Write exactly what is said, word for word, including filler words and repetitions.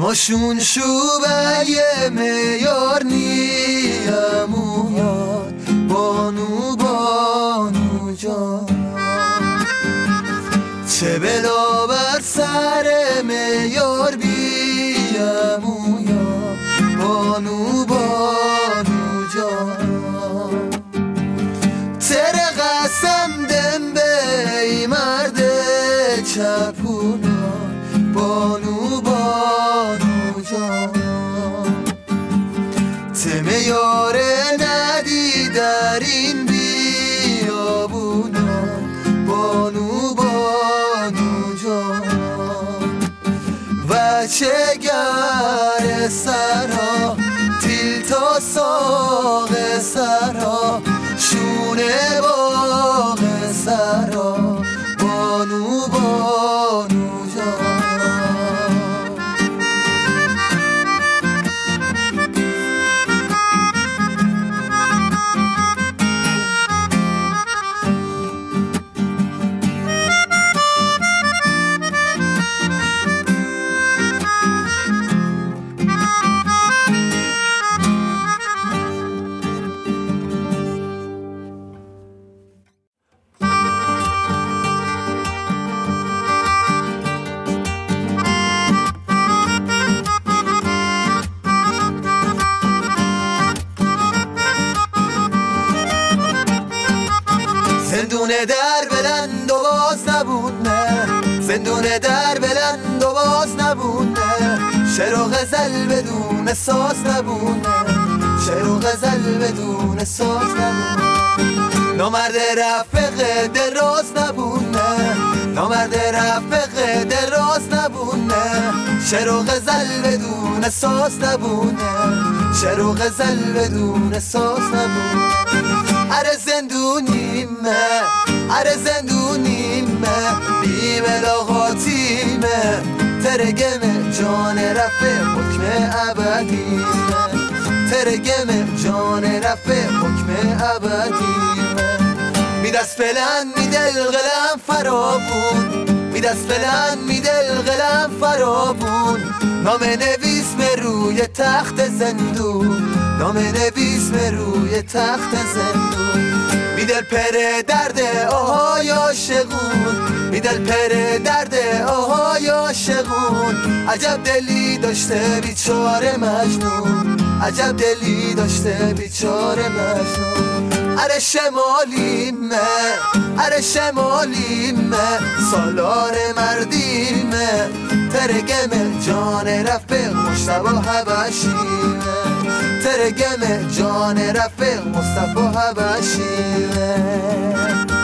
ماشون شوبه میار نیمو یاد بانو بانو جان چه بلا بر سر میار بیمو یاد بانو بانو جان تر قسم دم بی مرد چپونا بانو بانو جان تم یاره ندی در این بیابونا بانو بانو جان و چه گر سرا تیل تا ساق سرا شونه باغ سرا بانو بانو جان زندون در بلند و باز نبونه زندون در بلند و باز نبونه شعر و غزل بدون ساز نبونه شعر و غزل بدون ساز نبونه نامرد رفق دراز نبونه نامرد رفق دراز نبونه شعر و غزل بدون ساز نبونه شعر و غزل بدون ساز نبونه اره زندونیمه اره زندونیمه بی ملاقاتیمه ترگم جان رفه حکم ابدیمه ترگم جان رفه حکم ابدیمه می دست بلند می دل قلم فرابون می دست بلند می دل قلم فرابون نام نویس به روی تخت زندون نام نویس به روی تخت زندون می دل پر درد آهای عاشقون می دل پر درد آهای عاشقون عجب دلی داشته بیچاره مجنون عجب دلی داشته بیچاره مجنون اره شمالیمه اره شمالیمه سالار مردیمه ترگم جان رفیق مصطفی حبشیمه ترگم جان رفیق مصطفی حبشیمه